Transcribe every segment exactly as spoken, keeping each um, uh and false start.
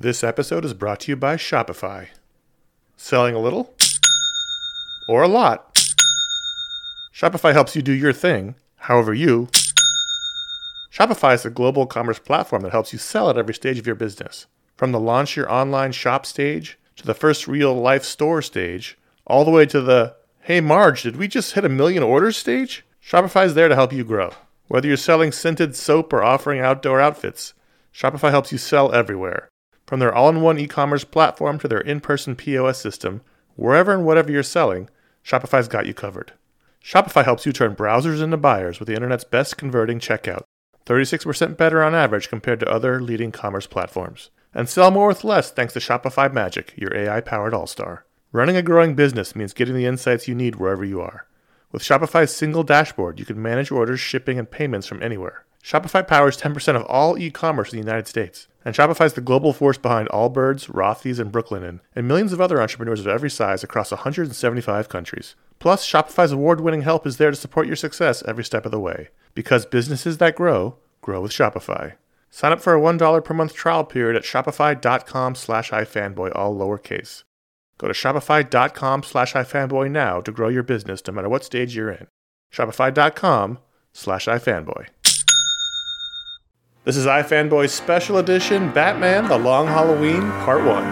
This episode is brought to you by Shopify. Selling a little or a lot? Shopify helps you do your thing, however you. Shopify is a global commerce platform that helps you sell at every stage of your business. From the launch your online shop stage, to the first real-life store stage, all the way to the, hey Marge, did we just hit a million orders stage? Shopify is there to help you grow. Whether you're selling scented soap or offering outdoor outfits, Shopify helps you sell everywhere. From their all-in-one e-commerce platform to their in-person P O S system, wherever and whatever you're selling, Shopify's got you covered. Shopify helps you turn browsers into buyers with the internet's best converting checkout, thirty-six percent better on average compared to other leading commerce platforms. And sell more with less thanks to Shopify Magic, your A I-powered all-star. Running a growing business means getting the insights you need wherever you are. With Shopify's single dashboard, you can manage orders, shipping, and payments from anywhere. Shopify powers ten percent of all e-commerce in the United States. And Shopify's the global force behind Allbirds, Rothy's, and Brooklinen, and millions of other entrepreneurs of every size across one hundred seventy-five countries. Plus, Shopify's award-winning help is there to support your success every step of the way. Because businesses that grow, grow with Shopify. Sign up for a one dollar per month trial period at shopify.com slash ifanboy, all lowercase. Go to shopify.com slash ifanboy now to grow your business no matter what stage you're in. Shopify.com slash ifanboy. This is iFanboy's special edition, Batman: The Long Halloween, Part one.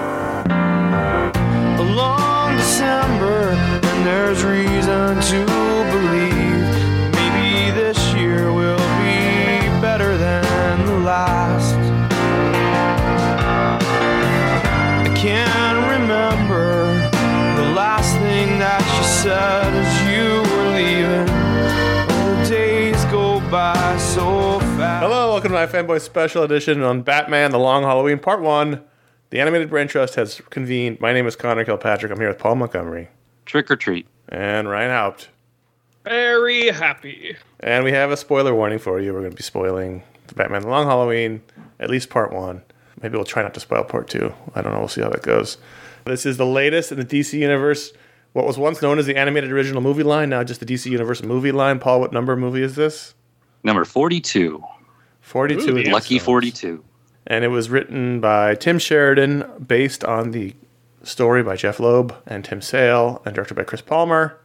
A long December, and there's reason to believe maybe this year will be better than the last. I can't remember the last thing that you said as you were leaving. Oh, the days go by so fast. Hello, welcome to iFanboy's special edition on Batman: The Long Halloween, Part one. The Animated Brain Trust has convened. My name is Connor Kilpatrick. I'm here with Paul Montgomery. Trick or treat. And Ryan Haupt. Very happy. And we have a spoiler warning for you. We're going to be spoiling the Batman: The Long Halloween, at least Part one. Maybe we'll try not to spoil Part two. I don't know. We'll see how that goes. This is the latest in the D C Universe. What was once known as the Animated Original Movie line, now just the D C Universe Movie line. Paul, what number movie is this? Number forty-two. forty-two. Ooh, Lucky forty-two. And it was written by Tim Sheridan, based on the story by Jeff Loeb and Tim Sale, and directed by Chris Palmer.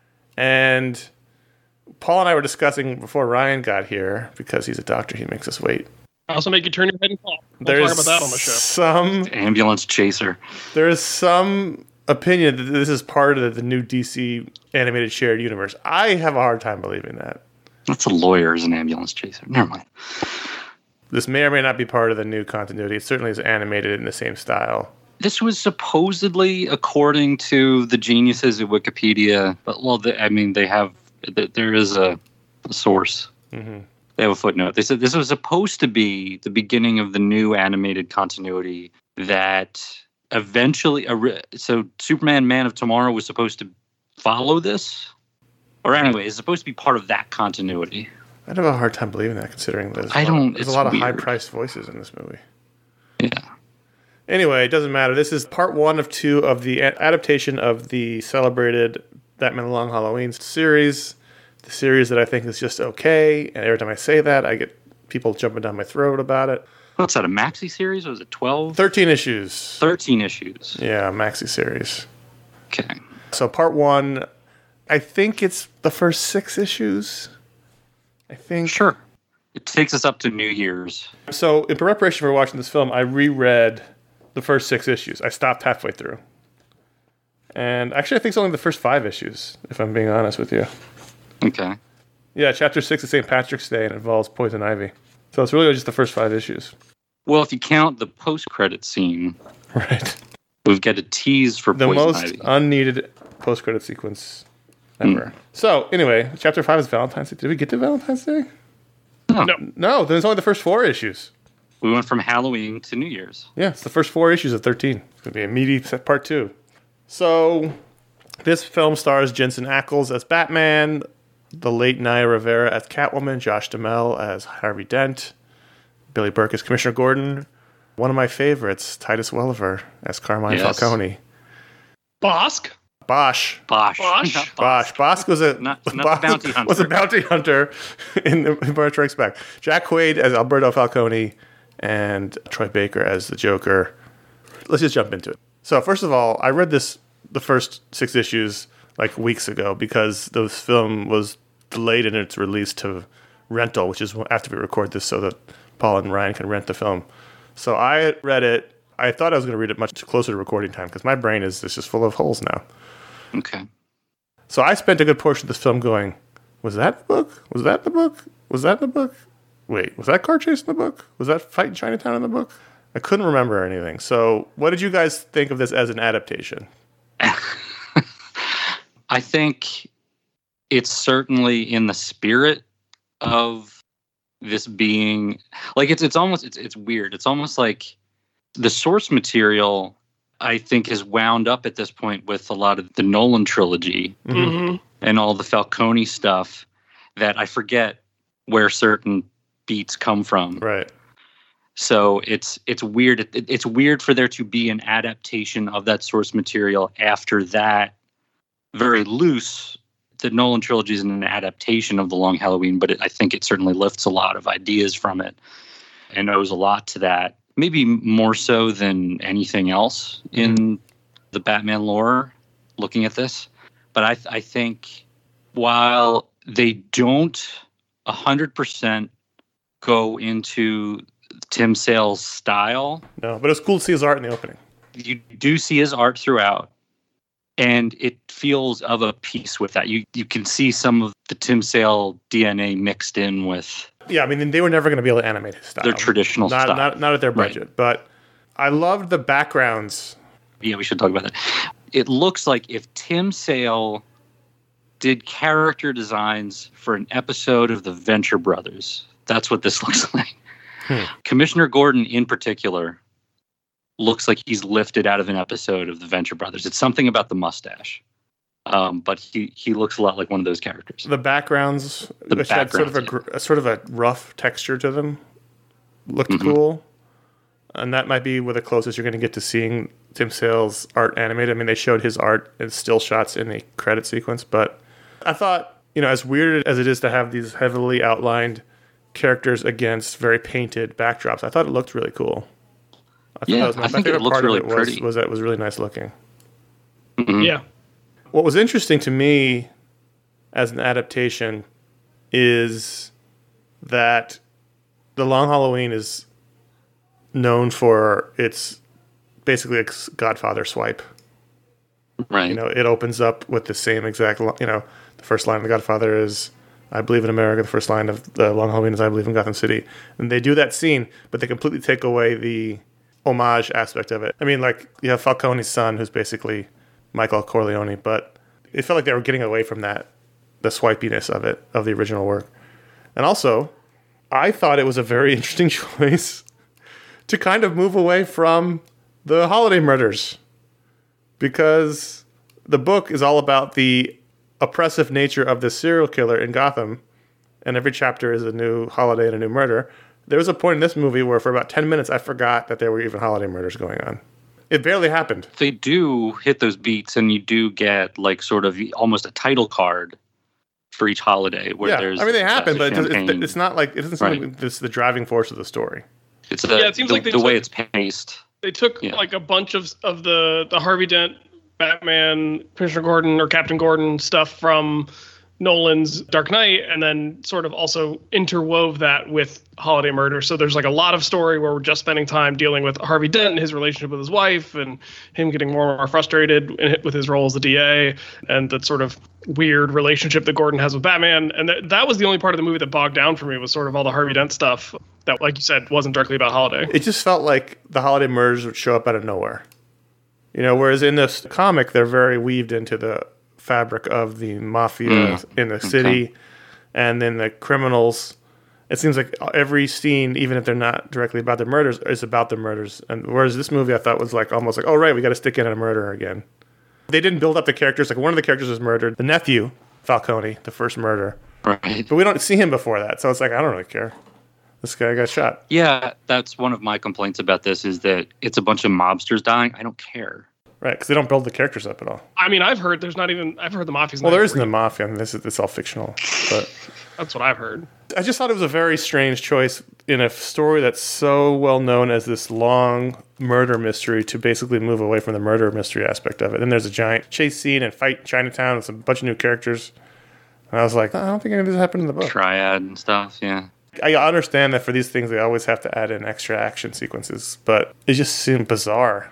And Paul and I were discussing before Ryan got here, because he's a doctor, he makes us wait. I also make you turn your head and fall. We'll There's talk about that on the show. Some ambulance chaser. There is some opinion that this is part of the new D C animated shared universe. I have a hard time believing that. That's a lawyer as an ambulance chaser. Never mind. This may or may not be part of the new continuity. It certainly is animated in the same style. This was supposedly, according to the geniuses at Wikipedia, but well, they, I mean, they have, there is a, a source. Mm-hmm. They have a footnote. They said this was supposed to be the beginning of the new animated continuity that eventually, so Superman Man of Tomorrow was supposed to follow this? Or anyway, it's supposed to be part of that continuity. I'd have a hard time believing that, considering there's I a don't, lot, there's it's a lot of weird. high-priced voices in this movie. Yeah. Anyway, it doesn't matter. This is part one of two of the a- adaptation of the celebrated Batman: The Long Halloween series. The series that I think is just okay, and every time I say that, I get people jumping down my throat about it. What's that, a maxi series? Or was it twelve? thirteen issues. thirteen issues. Yeah, maxi series. Okay. So part one, I think it's the first six issues. I think. Sure. It takes us up to New Year's. So in preparation for watching this film, I reread the first six issues. I stopped halfway through. And actually, I think it's only the first five issues, if I'm being honest with you. Okay. Yeah, chapter six is Saint Patrick's Day and it involves Poison Ivy. So it's really just the first five issues. Well, if you count the post-credit scene, right, we've got a tease for the Poison most Ivy. unneeded post-credit sequence ever. Mm. So anyway, chapter five is Valentine's Day. Did we get to Valentine's Day? No. No. No, then it's only the first four issues. We went from Halloween to New Year's. Yeah, it's the first four issues of thirteen. It's going to be a meaty part two. So this film stars Jensen Ackles as Batman, the late Naya Rivera as Catwoman, Josh Duhamel as Harvey Dent, Billy Burke as Commissioner Gordon, one of my favorites, Titus Welliver as Carmine Yes. Falcone. Bosk? Bosch. Bosch? Bosch. Not Bosch. Bosch was a Not- not the Bosch bounty hunter. was a bounty hunter in the Empire Strikes Back. Jack Quaid as Alberto Falcone, and Troy Baker as the Joker. Let's just jump into it. So first of all, I read this the first six issues like weeks ago because the film was delayed in its release to rental, which is after we record this so that Paul and Ryan can rent the film. So I read it. I thought I was going to read it much closer to recording time because my brain is just full of holes now. Okay. So I spent a good portion of this film going, was that the book? Was that the book? Was that the book? Wait, was that car chase in the book? Was that fight in Chinatown in the book? I couldn't remember anything. So what did you guys think of this as an adaptation? I think it's certainly in the spirit of this being like it's it's almost it's it's weird. It's almost like the source material, I think, is wound up at this point with a lot of the Nolan trilogy Mm-hmm. and all the Falcone stuff that I forget where certain beats come from. Right. So it's it's weird. It, it's weird for there to be an adaptation of that source material after that. Very loose. The Nolan trilogy is an adaptation of The Long Halloween, but it, I think it certainly lifts a lot of ideas from it and owes a lot to that. Maybe more so than anything else in mm-hmm. the Batman lore, looking at this. But I, th- I think while they don't one hundred percent go into Tim Sale's style. No, but it's cool to see his art in the opening. You do see his art throughout, and it feels of a piece with that. You you can see some of the Tim Sale D N A mixed in with... Yeah, I mean, they were never going to be able to animate his style. Their traditional not, style. Not, not at their budget, right. But I loved the backgrounds. Yeah, we should talk about that. It looks like if Tim Sale did character designs for an episode of the Venture Brothers, that's what this looks like. Hmm. Commissioner Gordon, in particular, looks like he's lifted out of an episode of the Venture Brothers. It's something about the mustache. Um, but he, he looks a lot like one of those characters. The backgrounds, the which backgrounds, had sort of a, yeah. a sort of a rough texture to them, looked mm-hmm. cool. And that might be where the closest you're going to get to seeing Tim Sale's art animated. I mean, they showed his art in still shots in the credit sequence, but I thought, you know, as weird as it is to have these heavily outlined characters against very painted backdrops, I thought it looked really cool. I thought yeah, that was my, I my think favorite it looks part really of it was, pretty. was that it was really nice looking. Mm-hmm. Yeah. What was interesting to me as an adaptation is that The Long Halloween is known for its basically a Godfather swipe. Right. You know, it opens up with the same exact, you know, the first line of The Godfather is, I believe in America. The first line of The Long Halloween is, I believe in Gotham City. And they do that scene, but they completely take away the homage aspect of it. I mean, like, you have Falcone's son, who's basically Michael Corleone, but it felt like they were getting away from that, the swipiness of it, of the original work. And also, I thought it was a very interesting choice to kind of move away from the holiday murders, because the book is all about the oppressive nature of the serial killer in Gotham, and every chapter is a new holiday and a new murder. There was a point in this movie where for about ten minutes I forgot that there were even holiday murders going on. It barely happened. They do hit those beats, and you do get like sort of almost a title card for each holiday where yeah, there's. I mean they happen, but it's, it's, it's not like it doesn't seem right. like this is the driving force of the story. It's a, yeah, it seems the, like they the took, way it's paced. They took yeah. like a bunch of of the the Harvey Dent, Batman, Commissioner Gordon, or Captain Gordon stuff from Nolan's Dark Knight, and then sort of also interwove that with holiday murder. So there's like a lot of story where we're just spending time dealing with Harvey Dent and his relationship with his wife, and him getting more and more frustrated with his role as the D A, and that sort of weird relationship that Gordon has with Batman. And that that was the only part of the movie that bogged down for me, was sort of all the Harvey Dent stuff that, like you said, wasn't directly about holiday. It just felt like the holiday murders would show up out of nowhere. You know, whereas in this comic, they're very weaved into the fabric of the mafia mm. in the city, okay. and then the criminals. It seems like every scene, even if they're not directly about the murders, is about the murders. And whereas this movie, I thought was like almost like, oh right, we got to stick in a murder again. They didn't build up the characters. Like one of the characters was murdered, the nephew Falcone, the first murder. Right. But we don't see him before that, so it's like I don't really care. This guy got shot. Yeah, that's one of my complaints about this, is that it's a bunch of mobsters dying. I don't care. Right, because they don't build the characters up at all. I mean, I've heard there's not even, I've heard the mafia's Well, not there isn't real. a mafia. I mean, this is, it's all fictional. But That's what I've heard. I just thought it was a very strange choice in a story that's so well known as this long murder mystery to basically move away from the murder mystery aspect of it. Then there's a giant chase scene and fight in Chinatown with a bunch of new characters. And I was like, I don't think any of this happened in the book. Triad and stuff, yeah. I understand that for these things, they always have to add in extra action sequences, but it just seemed bizarre.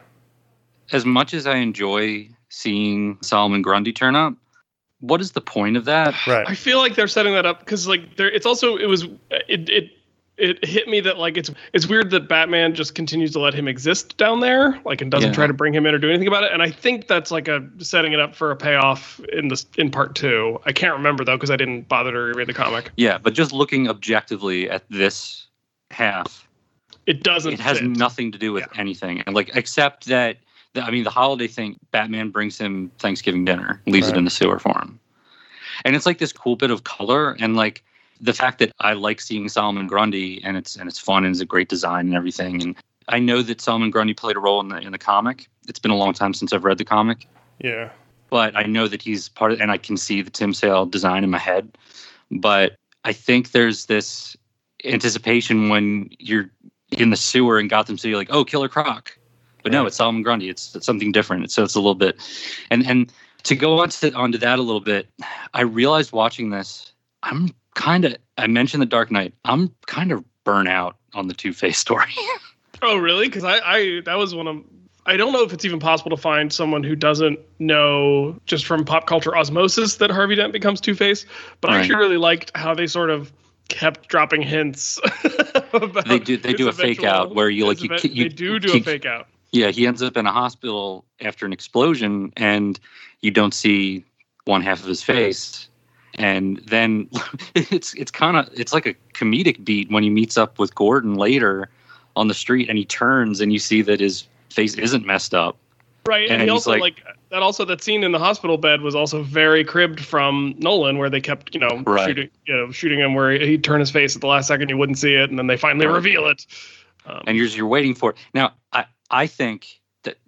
As much as I enjoy seeing Solomon Grundy turn up, what is the point of that? Right. I feel like they're setting that up because, like, there. It's also it was it it it hit me that like it's it's weird that Batman just continues to let him exist down there, like, and doesn't Yeah. try to bring him in or do anything about it. And I think that's like a setting it up for a payoff in this in part two. I can't remember though because I didn't bother to reread the comic. Yeah, but just looking objectively at this half, It doesn't. it has fit. nothing to do with Yeah. anything, and like except that. the- I mean, the holiday thing. Batman brings him Thanksgiving dinner, leaves Right. it in the sewer for him, and it's like this cool bit of color, and like the fact that I like seeing Solomon Grundy, and it's and it's fun and it's a great design and everything. And I know that Solomon Grundy played a role in the in the comic. It's been a long time since I've read the comic, Yeah. but I know that he's part of, and I can see the Tim Sale design in my head. But I think there's this anticipation when you're in the sewer in Gotham City, like, oh, Killer Croc. But no, Right. it's Solomon Grundy. It's, it's something different. So it's a little bit, and and to go on to onto that a little bit, I realized watching this, I'm kind of. I mentioned the Dark Knight. I'm kind of burnt out on the Two-Face story. Oh, really? Because I, I that was one of I don't know if it's even possible to find someone who doesn't know just from pop culture osmosis that Harvey Dent becomes Two-Face. But I Right. actually really liked how they sort of kept dropping hints. about They do- they his do a fake eventual- out where you, like, his you event- ki- you- they do do you- a fake out. Yeah, he ends up in a hospital after an explosion, and you don't see one half of his face. And then it's it's kind of it's like a comedic beat when he meets up with Gordon later on the street, and he turns and you see that his face isn't messed up. Right, and, And he he's also like- like, that. Also, that scene in the hospital bed was also very cribbed from Nolan, where they kept, you know, Right. shooting, you know, shooting him where he'd turn his face at the last second, you wouldn't see it, and then they finally Right. reveal it. Um, And you're you're waiting for it. Now, I I think that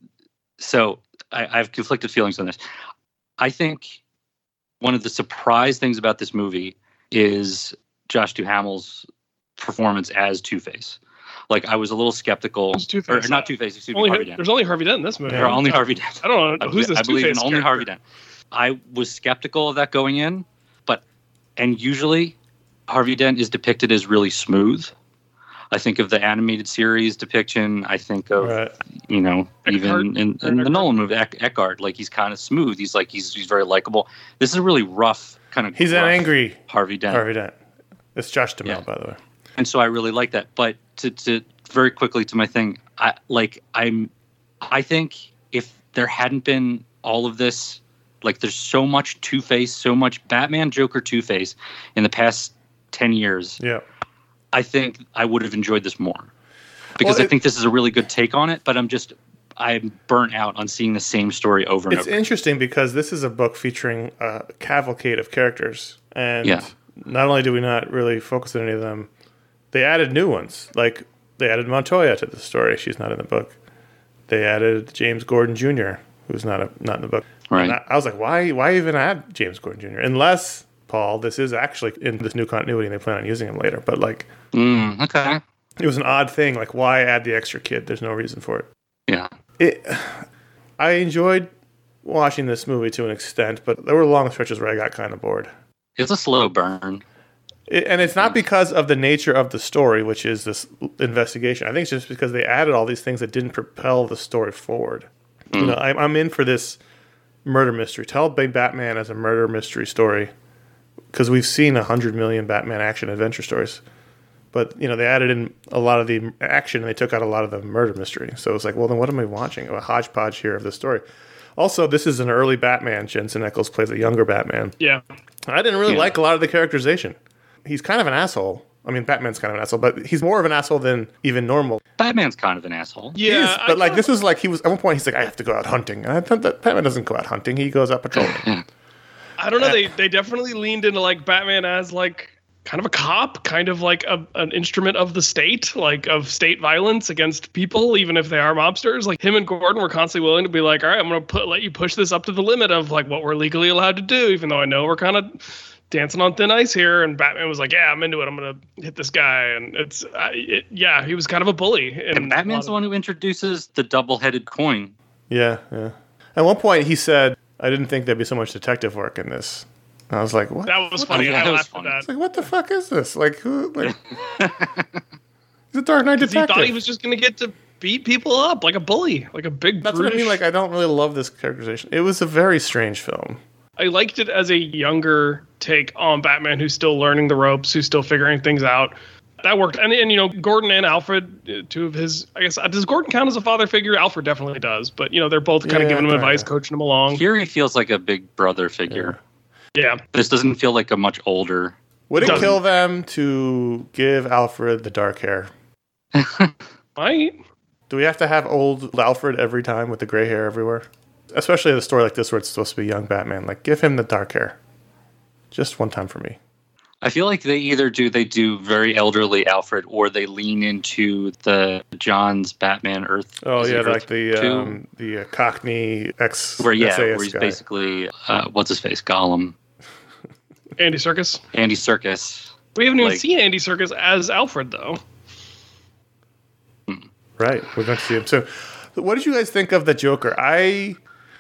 so I, I have conflicted feelings on this. I think one of the surprise things about this movie is Josh Duhamel's performance as Two-Face. Like, I was a little skeptical, Who's Two-Face? or not Two-Face, excuse me, only, Harvey Dent. there's only Harvey Dent in this movie. Or only Harvey Dent. I don't know I, who's this I believe in Two-Face only character? Harvey Dent. I was skeptical of that going in, but and usually Harvey Dent is depicted as really smooth. I think of the animated series depiction. I think of Right. you know Eckhart? even in, in the Eckhart? Nolan movie, Eck- Eckhart. Like, he's kind of smooth. He's like he's he's very likable. This is a really rough kind of. He's an gruff angry Harvey Dent. Harvey Dent. It's Josh Duhamel, Yeah. by the way. And so I really like that. But to, to very quickly to my thing, I like I'm I think if there hadn't been all of this, like, there's so much Two-Face, so much Batman, Joker, Two-Face in the past ten years, Yeah. I think I would have enjoyed this more. Because Well, I it- think this is a really good take on it, but I'm just I'm burnt out on seeing the same story over and It's over. interesting because this is a book featuring a cavalcade of characters. And Yeah. not only do we not really focus on any of them, they added new ones. Like, they added Montoya to the story. She's not in the book. They added James Gordon Junior, who's not a, not in the book. Right. And I, I was like, why why even add James Gordon Junior? Unless, Paul, this is actually in this new continuity and they plan on using him later. But, like, Mm, okay. it was an odd thing. Like, why add the extra kid? There's no reason for it. Yeah. It, I enjoyed watching this movie to an extent, but there were long stretches where I got kind of bored. It's a slow burn. It, and it's not because of the nature of the story, which is this investigation. I think it's just because they added all these things that didn't propel the story forward. You know, I'm, I'm in for this murder mystery. Tell Big Batman as a murder mystery story, because we've seen a hundred million Batman action adventure stories. But, you know, they added in a lot of the action and they took out a lot of the murder mystery. So it's like, well, then what am I watching? A hodgepodge here of the story. Also, this is an early Batman. Jensen Ackles plays a younger Batman. Yeah. I didn't really Yeah. like a lot of the characterization. He's kind of an asshole. I mean, Batman's kind of an asshole, but he's more of an asshole than even normal. Batman's kind of an asshole. He Yeah. is, I but like kinda- this was like he was at one point. He's like, I have to go out hunting. And I thought that Batman doesn't go out hunting. He goes out patrolling. I don't know. They they definitely leaned into like Batman as like kind of a cop, kind of like a, an instrument of the state, like of state violence against people, even if they are mobsters. Like him and Gordon were constantly willing to be like, all right, I'm gonna put let you push this up to the limit of like what we're legally allowed to do, even though I know we're kind of dancing on thin ice here, and Batman was like, yeah, I'm into it. I'm gonna hit this guy, and it's uh, it, yeah, he was kind of a bully. And Batman's the one who introduces the double-headed coin. Yeah, yeah. At one point, he said, "I didn't think there'd be so much detective work in this." And I was like, "What?" That was what funny. Oh, yeah, I that was laughed funny. at that. It's like, what the fuck is this? Like, who? Like, he's a Dark Knight He detective. thought he was just gonna get to beat people up like a bully, like a big. That's what I mean. brutish- Like, I don't really love this characterization. It was a very strange film. I liked it as a younger take on Batman who's still learning the ropes, who's still figuring things out. That worked. And, and you know, Gordon and Alfred, uh, two of his, I guess, uh, does Gordon count as a father figure? Alfred definitely does. But, you know, they're both kind of Yeah, giving him kinda. advice, coaching him along. Here he feels like a big brother figure. Yeah. This doesn't feel like a much older. Would it Doesn't. kill them to give Alfred the dark hair? Might. Do we have to have old Alfred every time with the gray hair everywhere? Especially in a story like this where it's supposed to be young Batman. Like, give him the dark hair. Just one time for me. I feel like they either do they do very elderly Alfred, or they lean into the John's Batman Earth. Oh, is it yeah, Earth like the two? um, the uh, Cockney ex where yeah, S A S where he's guy. basically uh, what's his face, Gollum, Andy Serkis. Andy Serkis. We haven't even Like- seen Andy Serkis as Alfred, though. Right, we're going to see him. So, what did you guys think of the Joker? I,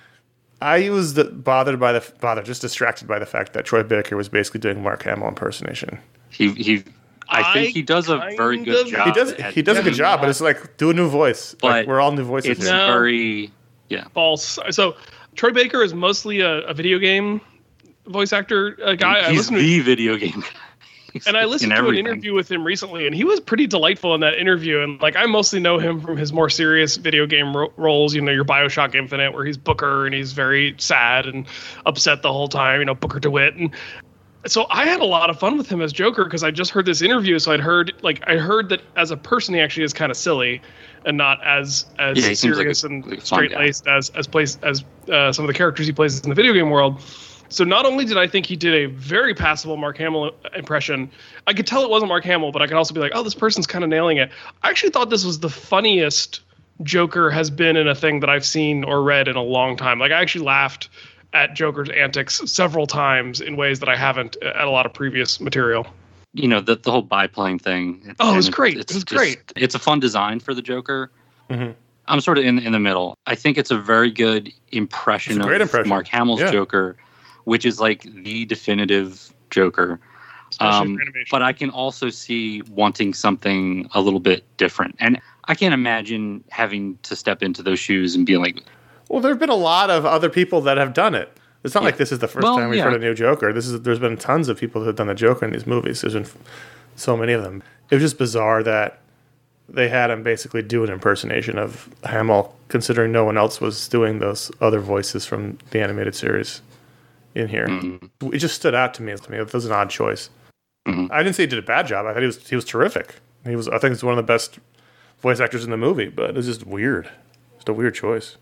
I was the, bothered by the bothered, just distracted by the fact that Troy Baker was basically doing Mark Hamill impersonation. He he. I I think he does a very kind good of- job. He does at he does a good doing job, that, but it's like do a new voice. Like, But we're all new voices. it's here. No. very yeah. False. So Troy Baker is mostly a, a video game voice actor uh, guy. I He's listened to the video game guy. And I In listened to an everything. interview with him recently, and he was pretty delightful in that interview. And like, I mostly know him from his more serious video game ro- roles. You know, your BioShock Infinite, where he's Booker and he's very sad and upset the whole time. You know, Booker DeWitt. And so I had a lot of fun with him as Joker because I just heard this interview. So I'd heard like I heard that as a person, he actually is kind of silly and not as as Yeah, he seems like serious a- and like a fun straight laced as as plays as uh, some of the characters he plays in the video game world. So not only did I think he did a very passable Mark Hamill impression, I could tell it wasn't Mark Hamill, but I could also be like, oh, this person's kind of nailing it. I actually thought this was the funniest Joker has been in a thing that I've seen or read in a long time. Like, I actually laughed at Joker's antics several times in ways that I haven't at a lot of previous material. You know, the the whole biplane thing. It- Oh, it was and great. It's It was just- great. It's a fun design for the Joker. Mhm. I'm sort of in in the middle. I think it's a very good impression It's a great of impression. Mark Hamill's Yeah. Joker, which is like the definitive Joker. Especially Um, for animation. but I can also see wanting something a little bit different. And I can't imagine having to step into those shoes and being like, Well, there have been a lot of other people that have done it. It's not Yeah. like this is the first Well, time we've yeah. heard a new Joker. This is there's been tons of people who have done the Joker in these movies. There's been f- so many of them. It was just bizarre that they had him basically do an impersonation of Hamill, considering no one else was doing those other voices from the animated series in here. mm, It just stood out to me. To me, it was an odd choice. Mhm. I didn't say he did a bad job. I thought he was he was terrific. He was. I think he's one of the best voice actors in the movie. But it was just weird. Just a weird choice.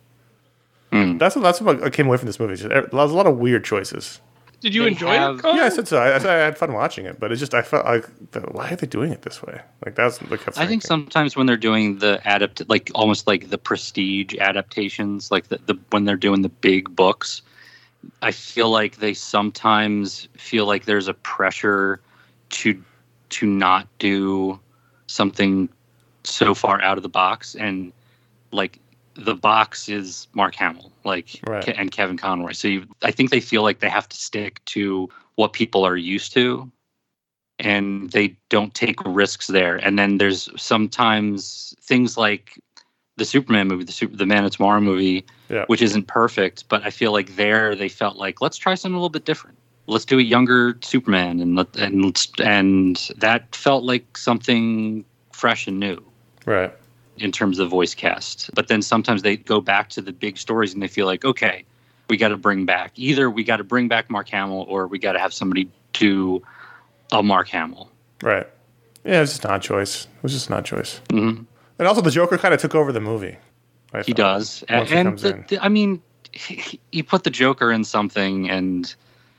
mm. That's that's what I came away from this movie. Just, there was a lot of weird choices. Did you They enjoy have- it, Colin? Yeah, I said so. I, I, said I had fun watching it, but it just I felt like why are they doing it this way? Like that's what kept I think thinking. sometimes when they're doing the adapt, like almost like the prestige adaptations, like the, the when they're doing the big books, I feel like they sometimes feel like there's a pressure to to not do something so far out of the box, and like the box is Mark Hamill, like Right. Ke- and Kevin Conroy. So you, I think they feel like they have to stick to what people are used to, and they don't take risks there. And then there's sometimes things like the Superman movie, the Super, the Man of Tomorrow movie, Yeah. which isn't perfect, but I feel like there they felt like let's try something a little bit different. Let's do a younger Superman, and let, and let's, and that felt like something fresh and new Right. in terms of voice cast. But then sometimes they go back to the big stories and they feel like, okay, we got to bring back either we got to bring back Mark Hamill or we got to have somebody do a Mark Hamill. Right. Yeah, it was just an odd choice. It was just an odd choice. hmm And also, the Joker kind of took over the movie. I He thought, does, and, once he and comes the, in. the- I mean, he, you put the Joker in something, and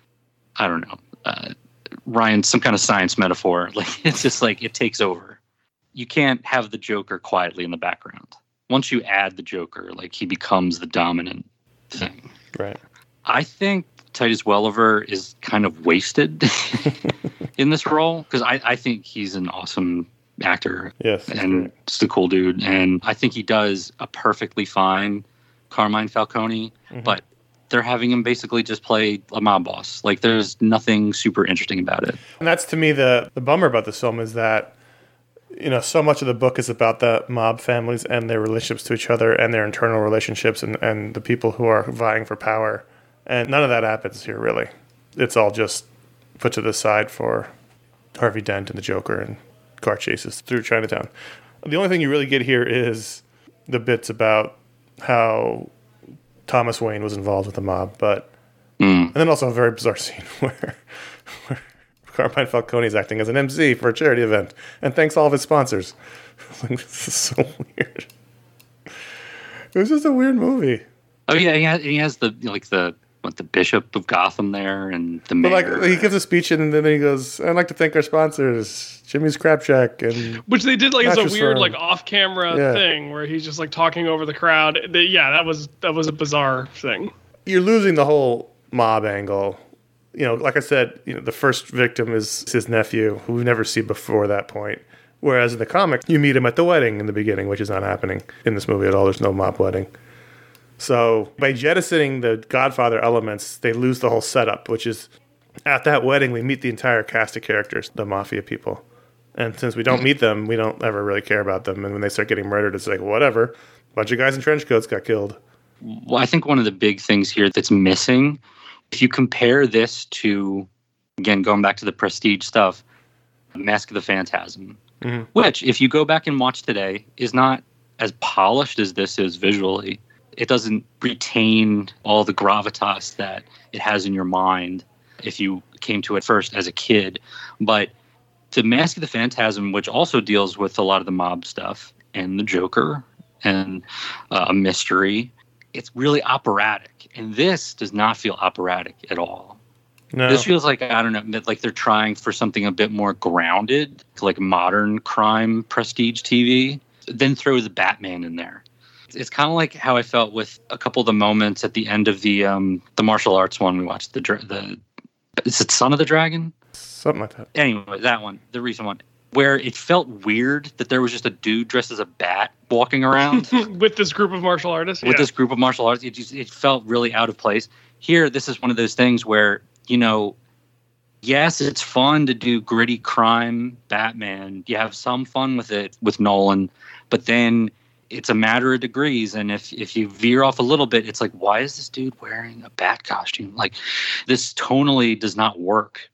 I don't know, uh, Ryan, some kind of science metaphor. Like it's just like it takes over. You can't have the Joker quietly in the background. Once you add the Joker, like he becomes the dominant thing. Right. I think Titus Welliver is kind of wasted in this role because I, I think he's an awesome actor. Yes, and great. just a cool dude. And I think he does a perfectly fine Carmine Falcone, mm-hmm. but they're having him basically just play a mob boss. Like, there's nothing super interesting about it. And that's, to me, the, the bummer about this film is that, you know, so much of the book is about the mob families and their relationships to each other and their internal relationships and, and the people who are vying for power. And none of that happens here, really. It's all just put to the side for Harvey Dent and the Joker and car chases through Chinatown. The only thing you really get here is the bits about how Thomas Wayne was involved with the mob, but mm. and then also a very bizarre scene where, where Carmine Falcone is acting as an M C for a charity event and thanks all of his sponsors. Like, this is so weird. It was just a weird movie. Oh yeah, he has, he has the like the what the Bishop of Gotham there and the mayor. But like he gives a speech and then he goes, "I'd like to thank our sponsors, Jimmy's Crab Shack," and which they did like as a weird Farm. like off-camera yeah. thing where he's just like talking over the crowd. They, yeah, that was that was a bizarre thing. You're losing the whole mob angle. You know, like I said, you know, the first victim is his nephew, who we never see before that point. Whereas in the comic, you meet him at the wedding in the beginning, which is not happening in this movie at all. There's no mob wedding. So by jettisoning the Godfather elements, they lose the whole setup, which is at that wedding, we meet the entire cast of characters, the mafia people. And since we don't meet them, we don't ever really care about them. And when they start getting murdered, it's like, whatever. A bunch of guys in trench coats got killed. Well, I think one of the big things here that's missing, if you compare this to, again, going back to the Prestige stuff, Mask of the Phantasm, mm-hmm. which, if you go back and watch today, is not as polished as this is visually. It doesn't retain all the gravitas that it has in your mind if you came to it first as a kid. But the Mask of the Phantasm, which also deals with a lot of the mob stuff and the Joker and uh, a mystery, it's really operatic. And this does not feel operatic at all. No. This feels like, I don't know, like they're trying for something a bit more grounded, like modern crime prestige T V, then throw the Batman in there. It's kind of like how I felt with a couple of the moments at the end of the um, the martial arts one we watched. The the is it Son of the Dragon? Something like that. Anyway, that one, the recent one, where it felt weird that there was just a dude dressed as a bat walking around with this group of martial artists. With yeah. this group of martial artists, it just it felt really out of place. Here, this is one of those things where, you know, yes, it's fun to do gritty crime Batman. You have some fun with it with Nolan, but then it's a matter of degrees. And if, if you veer off a little bit, it's like, why is this dude wearing a bat costume? Like, this tonally does not work.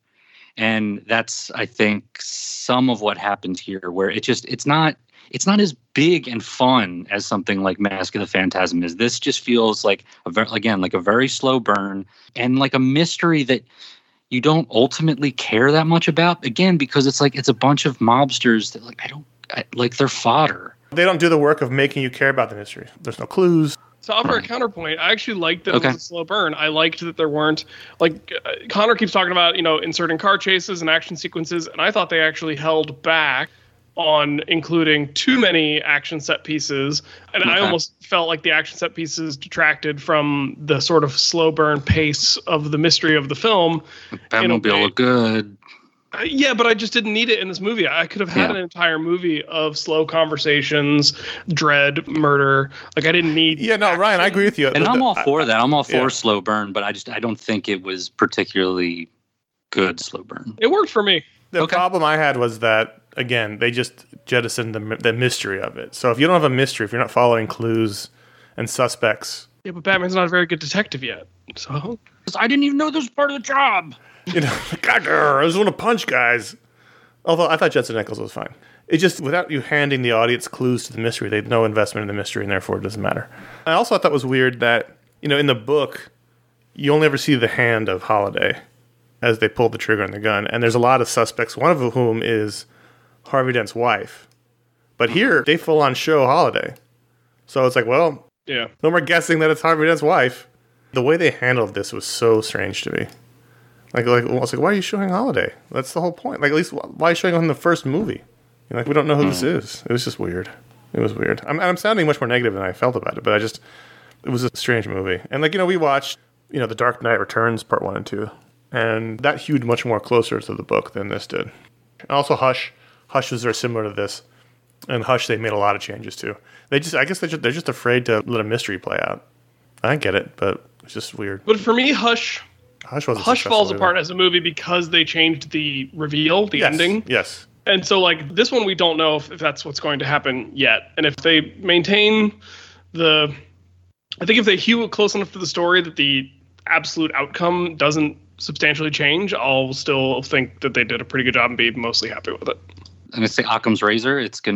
And that's, I think, some of what happens here, where it just, it's not, it's not as big and fun as something like Mask of the Phantasm is. This just feels like, a very, again, like a very slow burn and like a mystery that you don't ultimately care that much about. Again, because it's like, it's a bunch of mobsters that like, I don't, I, like they're fodder. They don't do the work of making you care about the mystery. There's no clues. To offer a counterpoint, I actually liked that okay. it was a slow burn. I liked that there weren't, like, uh, Connor keeps talking about, you know, inserting car chases and action sequences, and I thought they actually held back on including too many action set pieces, and okay. I almost felt like the action set pieces detracted from the sort of slow burn pace of the mystery of the film. Batmobile looked good. Uh, yeah, but I just didn't need it in this movie. I could have had yeah. an entire movie of slow conversations, dread, murder. Like, I didn't need... Yeah, no, Ryan, I agree with you. And the, I'm all for I, that. I'm all for yeah. slow burn, but I just I don't think it was particularly good slow burn. It worked for me. The okay. problem I had was that, again, they just jettisoned the, the mystery of it. So if you don't have a mystery, if you're not following clues and suspects... Yeah, but Batman's not a very good detective yet, so... I didn't even know this was part of the job. You know, God, I just want to punch guys. Although I thought Jensen Ackles was fine. It just, without you handing the audience clues to the mystery, they have no investment in the mystery, and therefore it doesn't matter. I also thought it was weird that, you know, in the book, you only ever see the hand of Holiday as they pull the trigger on the gun. And there's a lot of suspects, one of whom is Harvey Dent's wife. But here, they full on show Holiday. So it's like, well, yeah, no more guessing that it's Harvey Dent's wife. The way they handled this was so strange to me. Like, like, well, I was like, why are you showing Holiday? That's the whole point. Like, at least, why are you showing him in the first movie? You're like, we don't know who mm. this is. It was just weird. It was weird. I'm, I'm sounding much more negative than I felt about it, but I just, it was a strange movie. And, like, you know, we watched, you know, The Dark Knight Returns Part One and Two, and that hewed much more closer to the book than this did. And also Hush. Hush was very similar to this, and Hush they made a lot of changes too. They just, I guess they're just, they're just afraid to let a mystery play out. I get it, but it's just weird. But for me, Hush, Hush, wasn't Hush falls either. apart as a movie because they changed the reveal, the yes, ending. Yes. And so, like, this one, we don't know if, if that's what's going to happen yet. And if they maintain the... I think if they hew it close enough to the story that the absolute outcome doesn't substantially change, I'll still think that they did a pretty good job and be mostly happy with it. I'm going to say Occam's razor. It's going to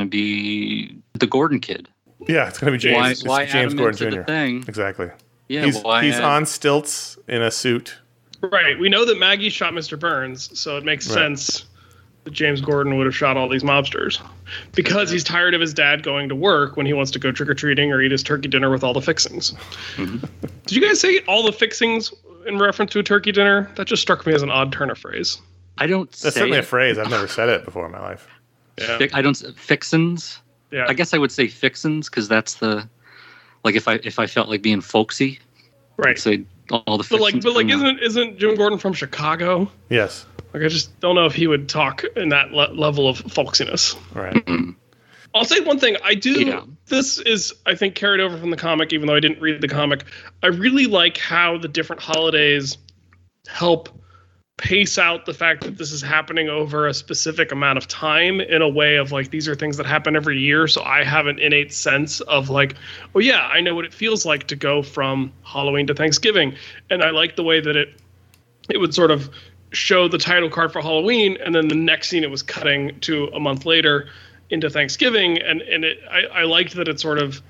be the Gordon kid. Yeah, it's going to be James, Why, it's why James add him Gordon into Junior the thing? Exactly. Yeah, he's why he's add- on stilts in a suit. Right. We know that Maggie shot Mister Burns, so it makes Right. sense that James Gordon would have shot all these mobsters because he's tired of his dad going to work when he wants to go trick-or-treating or eat his turkey dinner with all the fixings. Mm-hmm. Did you guys say all the fixings in reference to a turkey dinner? That just struck me as an odd turn of phrase. I don't That's say certainly it. a phrase. I've never said it before in my life. Yeah. Fi- I don't fixins. Yeah. I guess I would say fixins because that's the like if I if I felt like being folksy, Right. I'd say all the But fixins. like, but like, come out. isn't isn't Jim Gordon from Chicago? Yes. Like, I just don't know if he would talk in that le- level of folksiness. Right. I'll say one thing. I do. Yeah. This is, I think, carried over from the comic, even though I didn't read the comic. I really like how the different holidays help pace out the fact that this is happening over a specific amount of time in a way of like, these are things that happen every year. So I have an innate sense of like, oh yeah, I know what it feels like to go from Halloween to Thanksgiving. And I like the way that it, it would sort of show the title card for Halloween. And then the next scene it was cutting to a month later into Thanksgiving. And, and it, I, I liked that it sort of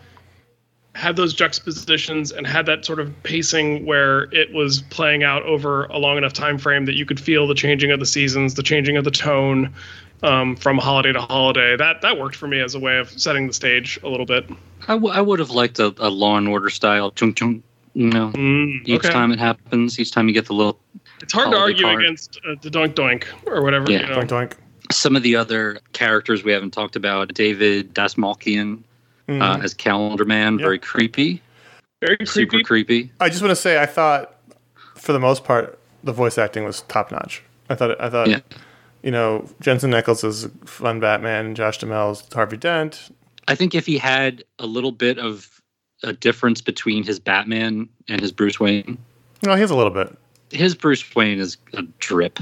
had those juxtapositions and had that sort of pacing where it was playing out over a long enough time frame that you could feel the changing of the seasons, the changing of the tone um, from holiday to holiday. That that worked for me as a way of setting the stage a little bit. I, w- I would have liked a, a Law and Order style chung chung. You know, Mm, each okay. time it happens, each time you get the little. It's hard to holiday argue card. against uh, the doink doink or whatever. Yeah. You know? Doink doink. Some of the other characters we haven't talked about, David Dasmalkian Mhm. uh, as Calendar Man, Yeah. very creepy, Very creepy. super creepy. I just want to say, I thought, for the most part, the voice acting was top notch. I thought, I thought, Yeah. you know, Jensen Ackles is fun Batman, Josh Duhamel's Harvey Dent. I think if he had a little bit of a difference between his Batman and his Bruce Wayne, No, he has a little bit. his Bruce Wayne is a drip.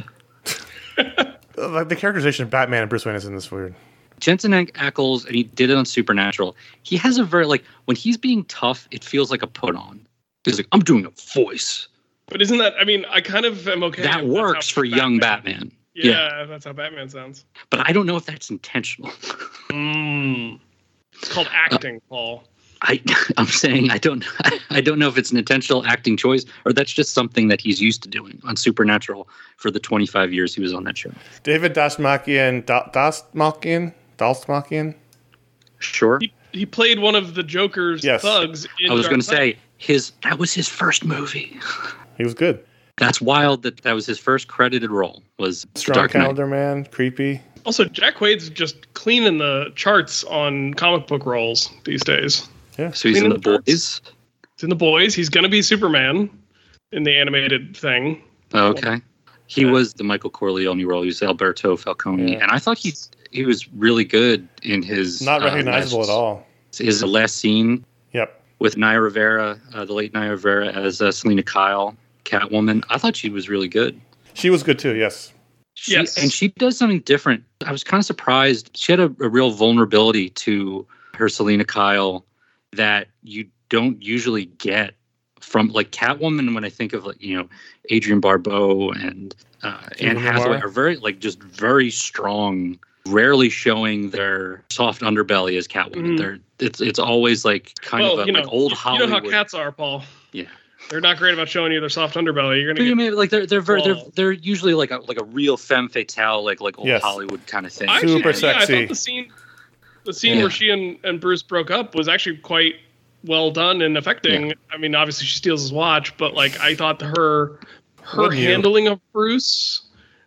Like the characterization of Batman and Bruce Wayne isn't this weird. Jensen Ackles, and he did it on Supernatural. He has a very, like, when he's being tough, it feels like a put on. He's like, I'm doing a voice. But isn't that? I mean, I kind of am okay. That if that's works how for young Batman. Yeah, that's how Batman sounds. But I don't know if that's intentional. Mm. It's called acting, Paul. I, I'm saying I don't I don't know if it's an intentional acting choice or that's just something that he's used to doing on Supernatural for the twenty-five years he was on that show. David Dastmalchian, Da- Dastmalchian, Dastmalchian. Sure. He, he played one of the Joker's Yes. thugs. In I was Dark going to Knight. say his that was his first movie. He was good. That's wild that that was his first credited role was The Strong Dark Knight. Calendar Man, creepy. Also, Jack Quaid's just cleaning the charts on comic book roles these days. So he's in Cleaning The the charts. Boys. He's in The Boys. He's going to be Superman in the animated thing. Oh, okay. He Yeah. was the Michael Corleone role. He was Alberto Falcone, Yeah. and I thought he he was really good in his Not uh, recognizable last- at all. His last scene Yep. with Naya Rivera, uh, the late Naya Rivera as uh, Selena Kyle, Catwoman. I thought she was really good. She was good too, yes. She, Yes. And she does something different. I was kind of surprised. She had a, a real vulnerability to her Selena Kyle that you don't usually get from like Catwoman. When I think of like, you know, Adrienne Barbeau and uh, Anne Julie Hathaway Newmar. are very like just very strong, rarely showing their soft underbelly as Catwoman. Mhm. They're it's it's always like kind well, of a, you know, like old you, Hollywood. you know how cats are, Paul. Yeah. They're not great about showing you their soft underbelly. You're But gonna you get. mean like they're they're very, they're balls. they're usually like a like a real femme fatale like like old Yes. Hollywood kind of thing. I Super actually, yeah, I sexy. thought the scene, the scene Yeah. where she and, and Bruce broke up was actually quite well done and affecting. Yeah. I mean, obviously she steals his watch, but like I thought her her Wouldn't you? handling of Bruce,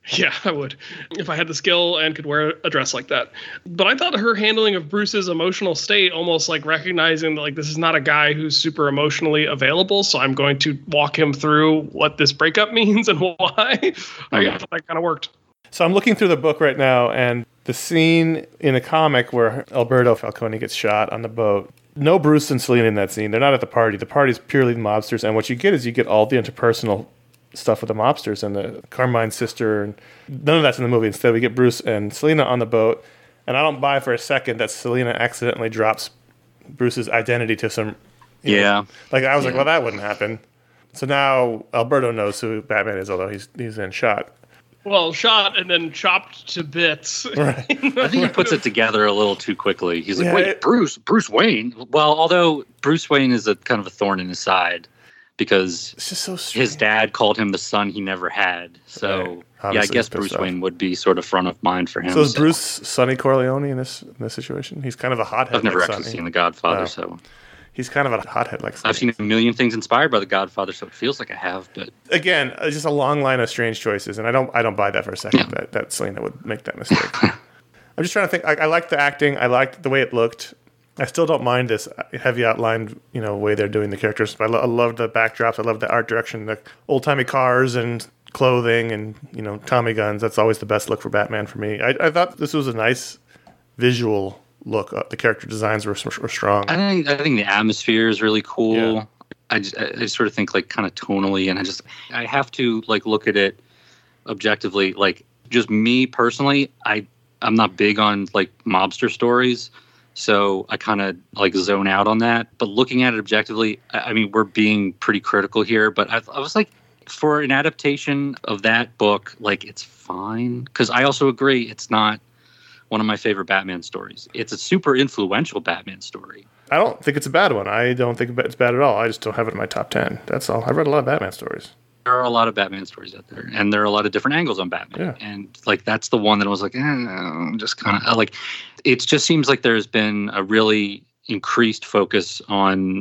Yeah, I would. If I had the skill and could wear a dress like that. But I thought her handling of Bruce's emotional state, almost like recognizing that like this is not a guy who's super emotionally available, so I'm going to walk him through what this breakup means and why. I thought that kind of worked. So I'm looking through the book right now, and the scene in a comic where Alberto Falcone gets shot on the boat, no Bruce and Selena in that scene. They're not at the party. The party's purely the mobsters, and what you get is you get all the interpersonal stuff with the mobsters and the Carmine's sister, and none of that's in the movie. Instead, we get Bruce and Selena on the boat, and I don't buy for a second that Selena accidentally drops Bruce's identity to some... Yeah. Know, like, I was yeah. like, well, that wouldn't happen. So now Alberto knows who Batman is, although he's he's in shot. Well, shot and then chopped to bits. Right. I think he puts it together a little too quickly. He's like, yeah, wait, it, Bruce, Bruce Wayne? Well, although Bruce Wayne is a kind of a thorn in his side, because it's just so his dad called him the son he never had. So, right. yeah, I guess Bruce off. Wayne would be sort of front of mind for him. So is so. Bruce Sonny Corleone in this in this situation? He's kind of a hothead. I've never like actually Sonny. seen The Godfather, no. so... He's kind of a hothead like Sonny. I've seen a million things inspired by The Godfather, so it feels like I have, but... Again, it's just a long line of strange choices, and I don't I don't buy that for a second, yeah. that, that Selena would make that mistake. I'm just trying to think. I, I liked the acting. I liked the way it looked. I still don't mind this heavy outlined, you know, way they're doing the characters. I, lo- I love the backdrops. I love the art direction, the old timey cars and clothing, and you know, Tommy guns. That's always the best look for Batman for me. I, I thought this was a nice visual look. Uh, the character designs were, were strong. I think I think the atmosphere is really cool. Yeah. I just, I just sort of think like kind of tonally, and I just I have to like look at it objectively. Like just me personally, I I'm not big on like mobster stories. So I kind of like zone out on that. But looking at it objectively, I mean, we're being pretty critical here. But I, I was like, for an adaptation of that book, like it's fine. Because I also agree it's not one of my favorite Batman stories. It's a super influential Batman story. I don't think it's a bad one. I don't think it's bad at all. I just don't have it in my top ten. That's all. I've read a lot of Batman stories. There are a lot of Batman stories out there, and there are a lot of different angles on Batman. Yeah. And like that's the one that I was like, eh, just kind of like, it just seems like there's been a really increased focus on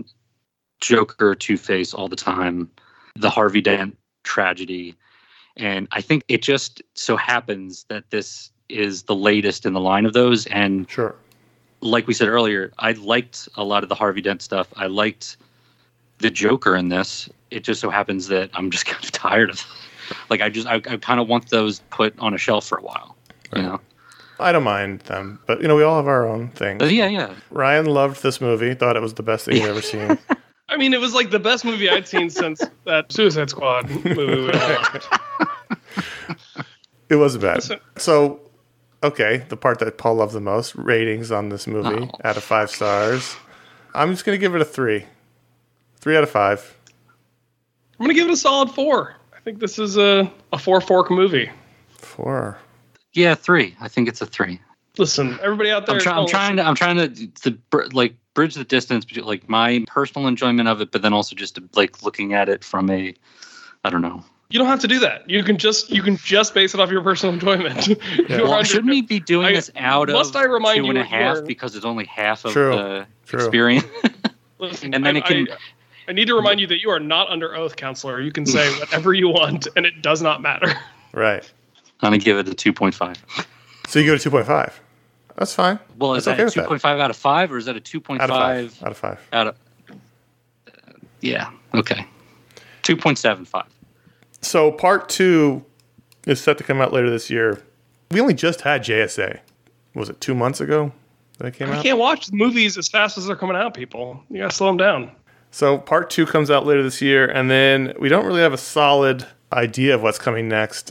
Joker, Two-Face all the time, the Harvey Dent tragedy, and I think it just so happens that this is the latest in the line of those. And sure, like we said earlier, I liked a lot of the Harvey Dent stuff. I liked the Joker in this. It just so happens that I'm just kind of tired of it. Like I just I, I kind of want those put on a shelf for a while, you right. know. I don't mind them, but you know we all have our own things. But yeah, yeah. Ryan loved this movie. Thought it was the best thing he'd ever seen. I mean, it was like the best movie I'd seen since that Suicide Squad movie we all liked. It wasn't bad. So, okay, the part that Paul loved the most, ratings on this movie oh. out of five stars. I'm just going to give it a three. Three out of five. I'm going to give it a solid four. I think this is a, a four-fork movie. Four. Yeah, three. I think it's a three. Listen, everybody out there... I'm, try, I'm trying to, I'm trying to, to, like, bridge the distance between, like, my personal enjoyment of it, but then also just, like, looking at it from a, I don't know. You don't have to do that. You can just you can just base it off your personal enjoyment. Yeah. Well, shouldn't we be doing I, this out must of I remind two you and a half are, because it's only half of true, the true. experience? Listen, and then I, it can. I, I need to remind you that you are not under oath, counselor. You can say whatever you want, and it does not matter. Right. I'm gonna give it a two point five. So you go to two point five. That's fine. Well, is That's that okay a two point five out of five, or is that a two point five out of five? Out of uh, yeah. Okay. Two point seven five. So part two is set to come out later this year. We only just had J S A. Was it two months ago that it came I out? can't watch movies as fast as they're coming out, people. You gotta slow them down. So part two comes out later this year, and then we don't really have a solid idea of what's coming next.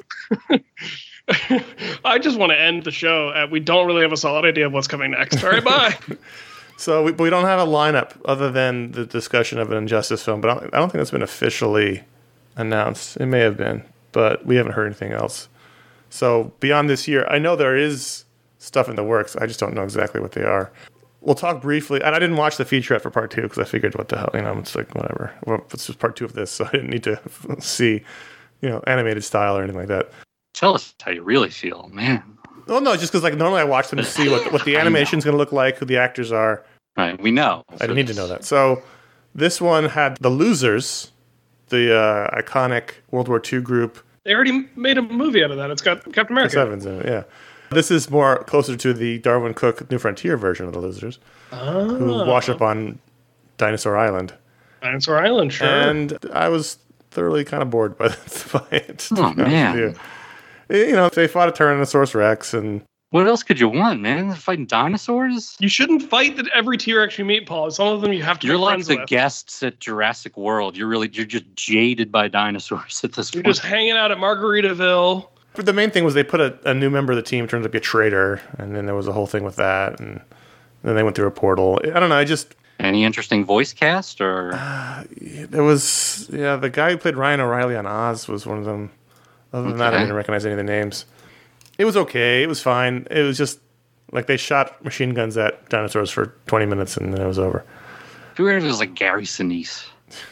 I just want to end the show at we don't really have a solid idea of what's coming next. All right, bye. So we, we don't have a lineup other than the discussion of an Injustice film, but I don't, I don't think that's been officially announced. It may have been, but we haven't heard anything else. So beyond this year, I know there is stuff in the works. I just don't know exactly what they are. We'll talk briefly, and I didn't watch the featurette for part two because I figured, what the hell, you know, it's like, whatever. Well, it's just part two of this, so I didn't need to see, you know, animated style or anything like that. Tell us how you really feel, man. Oh, no, just because, like, normally I watch them to see what, what the animation's going to look like, who the actors are. Right, we know. I didn't need to know that. So this one had The Losers, the uh, iconic World War Two group They already made a movie out of that. It's got Captain America. Chris Evans in it, yeah. This is more closer to the Darwin Cook New Frontier version of the Losers, oh. who wash up on Dinosaur Island. Dinosaur Island, sure. And I was thoroughly kind of bored by, by it. Oh, man. You. you know, they fought a Tyrannosaurus Rex, and what else could you want, man? They're fighting dinosaurs? You shouldn't fight that every T-Rex you meet, Paul. Some of them you have to You're be like friends the with. guests at Jurassic World. You're really, you're just jaded by dinosaurs at this You're point. just hanging out at Margaritaville. but the main thing was they put a, a new member of the team, turned out to be a traitor, and then there was a whole thing with that, and then they went through a portal. I don't know, I just... Any interesting voice cast, or There was, yeah, the guy who played Ryan O'Reilly on Oz was one of them. Other than that, I Okay. didn't recognize any of the names. It was okay. It was fine. It was just like they shot machine guns at dinosaurs for twenty minutes and then it was over. who was like Gary Sinise?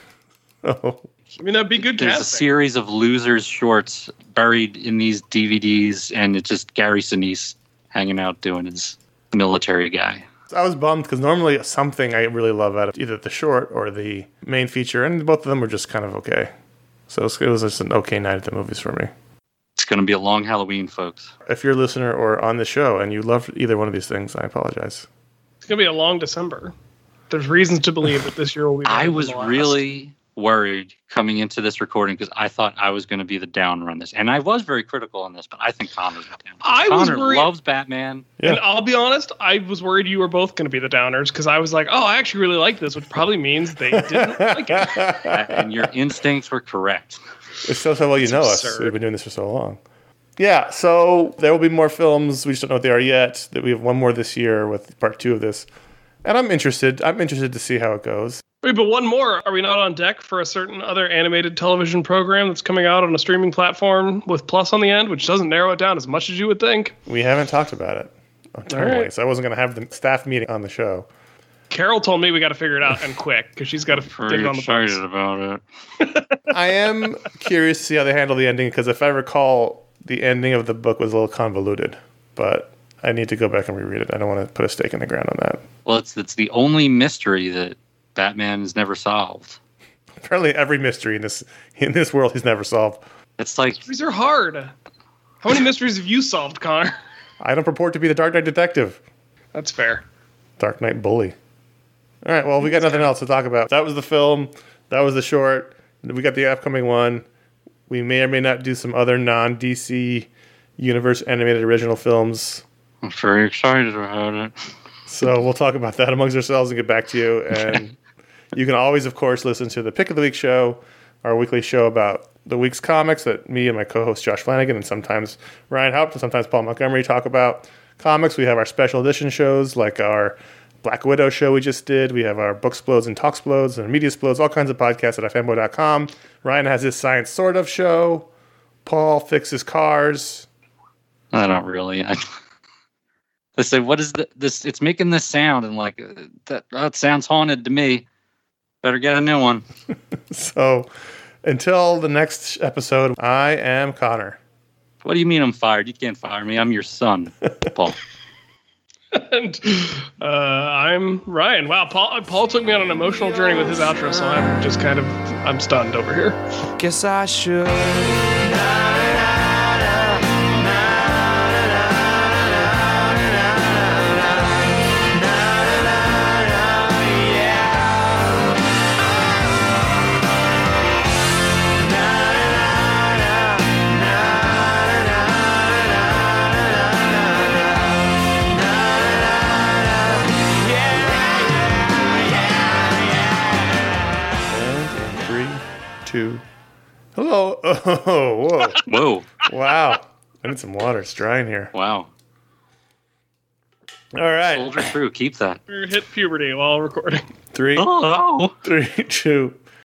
Oh, I mean, that'd be good There's a casting. series of losers shorts buried in these D V Ds, and it's just Gary Sinise hanging out doing his military guy. I was bummed because normally something I really love out of either the short or the main feature, and both of them were just kind of okay. So it was, it was just an okay night at the movies for me. It's going to be a long Halloween, folks. If you're a listener or on the show and you love either one of these things, I apologize. It's going to be a long December. There's reasons to believe that this year will be. I better than was the last. really worried coming into this recording because I thought I was going to be the downer on this. And I was very critical on this, but I think Connor's the downer. I was Connor worried- loves Batman. Yeah. And I'll be honest, I was worried you were both going to be the downers because I was like, oh, I actually really like this, which probably means they didn't like it. And your instincts were correct. It's so so well you It's know us. absurd. We've been doing this for so long. Yeah, so there will be more films. We just don't know what they are yet. That we have one more this year with part two of this, and I'm interested. I'm interested to see how it goes. Wait, but one more. Are we not on deck for a certain other animated television program that's coming out on a streaming platform with Plus on the end, which doesn't narrow it down as much as you would think? We haven't talked about it internally, right. so I wasn't going to have the staff meeting on the show. Carol told me we got to figure it out and quick because she's got to get Pretty it on the excited books. about it. I am curious to see how they handle the ending because if I recall, the ending of the book was a little convoluted, but I need to go back and reread it. I don't want to put a stake in the ground on that. Well, it's it's the only mystery that Batman has never solved. Apparently, every mystery in this in this world he's never solved. It's like Mysteries are hard. How many mysteries have you solved, Connor? I don't purport to be the Dark Knight detective. That's fair. Dark Knight bully. All right, well, we got nothing else to talk about. That was the film. That was the short. We got the upcoming one. We may or may not do some other non-D C universe animated original films. I'm very excited about it. So we'll talk about that amongst ourselves and get back to you. And you can always, of course, listen to the Pick of the Week show, our weekly show about the week's comics that me and my co-host Josh Flanagan and sometimes Ryan Haupt and sometimes Paul Montgomery talk about comics. We have our special edition shows like our Black Widow show we just did. We have our Booksplodes and Talksplodes and Media Splodes, all kinds of podcasts at fanboy dot com. Ryan has his Science Sort of show. Paul fixes cars. I don't really. I, they say, "What is the, this? It's making this sound," and like uh, that. That sounds haunted to me. Better get a new one. So until the next episode, I am Connor. What do you mean I'm fired? You can't fire me. I'm your son, Paul. And uh, I'm Ryan. Wow, Paul Paul took me on an emotional journey with his outro, so I'm just kind of I'm stunned over here. Guess I should. And in three, two. Hello. Oh, whoa. Whoa! Wow. I need some water. It's dry in here. Wow! All right. Soldier through. Keep that. We hit puberty while recording. Three, Oh! three, two,